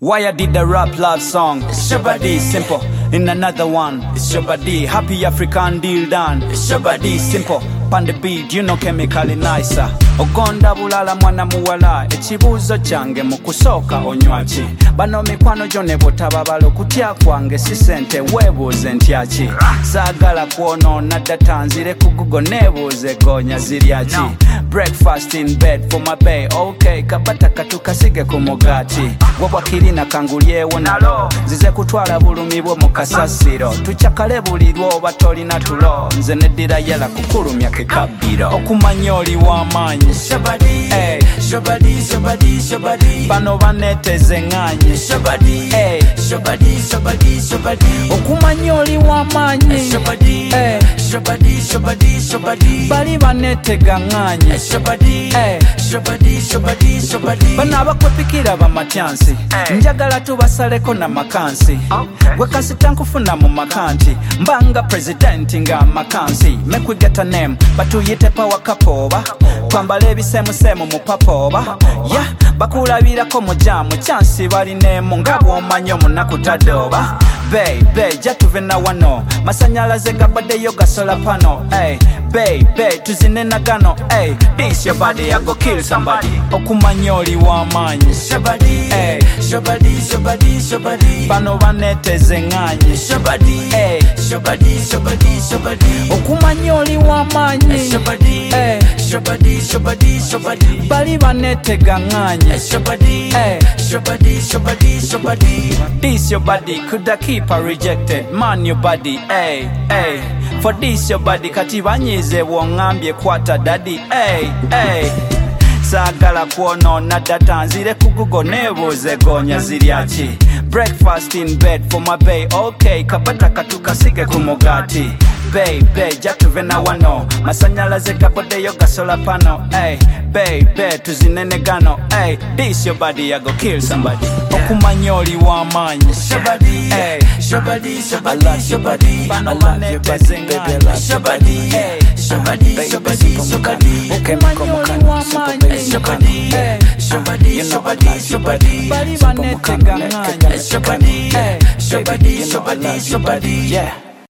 Why I did the rap love song? It's your body, simple. In another one, it's your body. Happy African deal done. It's your body, simple. Pan the beat, you know chemically nicer. Ogonda bulala mwana muwala. Echibuzo change mukusoka onywachi. Bano mikwano jone botababalo kutya kwange sisente webuze ntyachi. Sagala kuono nadatanzire kugugo nebuze gonya ziriachi. Breakfast in bed for my bay. Okay, kabata katukasige kumugati. Wabakirina kangulyewo nalo. Zize kutwala bulumi bwo mukasasiro. Tuchakale bulirwo batolina tulo. Nze neddira yala kukulumya kekabiro. Okumanyoli w'amaanyi. Shabadi, hey. Shabadi, shabadi, shabadi. Bano baneteze ng'anyi. Shabadi, hey. Shabadi, shabadi, shabadi. Okumanyoli w'amaanyi. Shabadi, hey. Shabadi, shabadi, shabadi. Bali banetega ng'anyi. Shabadi, hey. Shabadi, shabadi, shabadi. Bano abakwepikira bamatyansi. Hey. Njagala tubasaleko na makansi. Okay. Wekasita nkufuna mu makanti. Mbanga president nga makansi. Make we get a name. Batuyite power kapoba. Kwambala ebisemusemu mu papoba. Yeah. Bakulabirako mu jamu. Chansi balinemu nga bw'omanyi omunaku tadoba. Baby, jatuve na wano. Masanyalaze gabaddeyo gasola pano. Hey, baby, tuzine na gano. Hey, this your body, I go kill somebody. Okumanyoli w'amaanyi. Shabadi, hey. Shabadi, shabadi, shabadi. Bano baneteze ng'anyi. Shabadi, hey. Shabadi, shabadi, shabadi. Okumanyoli w'amaanyi. Shabadi, hey. Shabadi, shabadi, shabadi. Bali banetega ng'anyi. Shabadi, hey. Shabadi, shabadi, shabadi. This your body, could I keep her rejected? Man your body, hey, hey. For this your body, kati banyize wongambye kwata daddy, hey, hey. Sagala kuono nadatanzire kugugo nebuze gonya ziriachi. Breakfast in bed for my bay, okay. Kabata katukasige kumugati. Baby, jatuve na wano. Masanyalaze gaboddeyo gasola pano. Hey, baby, tuzinene gano. Hey, this your body, I go kill somebody. Okumanyoli w'amaanyi. Shabadi, hey. Shabadi, shabadi, shabadi. Bano baneteze ng'anyi. Shabadi, hey. Shabadi, shabadi, shabadi. Okumanyoli w'amaanyi. Shabadi, hey. Shabadi, shabadi, shabadi. Bali banetega ng'anyi. Shabadi, hey. Shabadi, shabadi, shabadi. Yeah.